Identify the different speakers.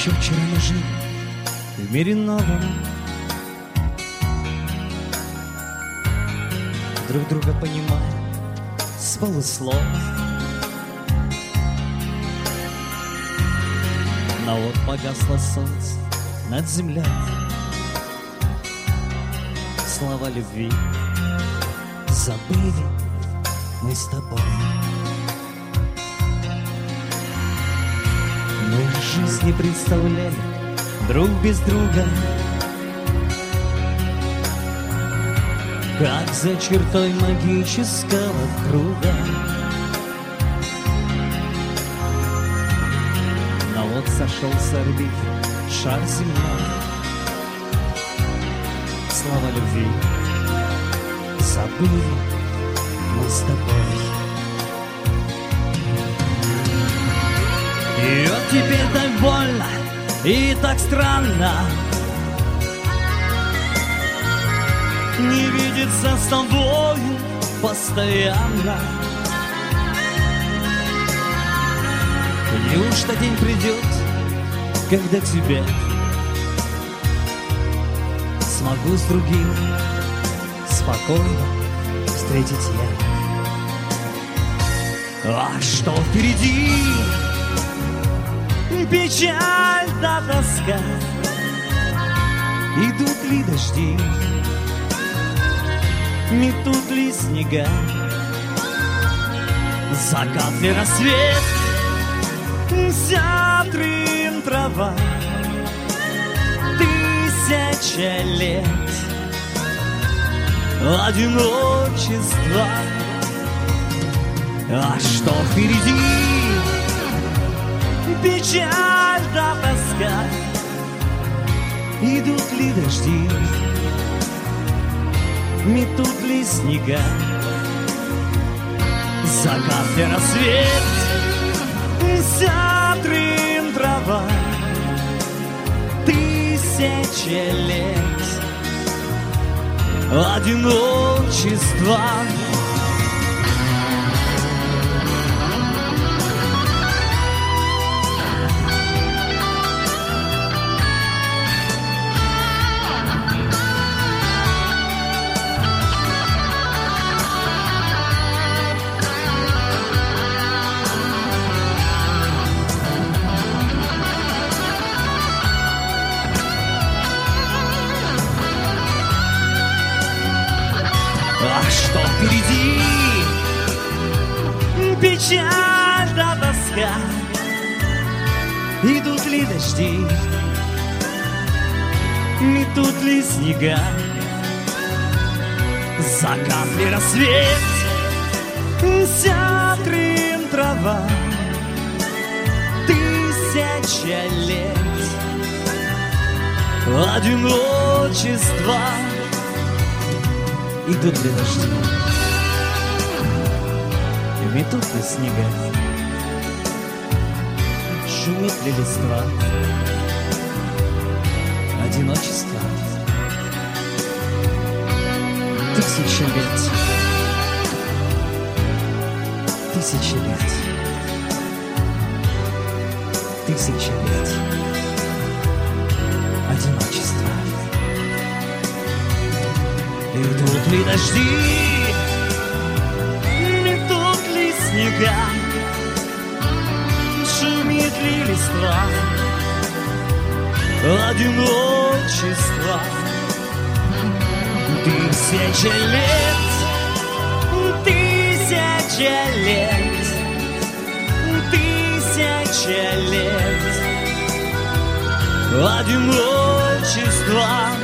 Speaker 1: Еще вчера мы жили в мире новом, друг друга понимая с полуслова. Но вот погасло солнце над землей, слова любви забыли мы с тобой. Мы жизнь не представляли друг без друга, как за чертой магического круга. Но вот сошел с орбиты шар земной, слова любви забыли мы с тобой. И вот теперь так больно и так странно не видеться с тобою постоянно. Неужто день придет, когда тебя смогу с другим спокойно встретить я? А что впереди? Печаль да тоска. Идут ли дожди, метут ли снега, закат ли рассвет, вся трын трава, тысяча лет одиночества. А что впереди? Печаль да тоска. Идут ли дожди, метут ли снега, закат ли рассвет, вся трын трава, тысяча лет одиночества. А что впереди? Печаль да тоска. Идут ли дожди, метут ли снега, закат ли рассвет, вся трын трава, тысяча лет одиночества. Идут ли дожди, метут ли снега, шумит ли листва, одиночество. Тысяча лет, тысяча лет, тысяча лет одиночества. Идут ли дожди, метут ли снега, шумит ли листва, одиночество. Тысяча лет, тысяча лет, тысяча лет одиночества.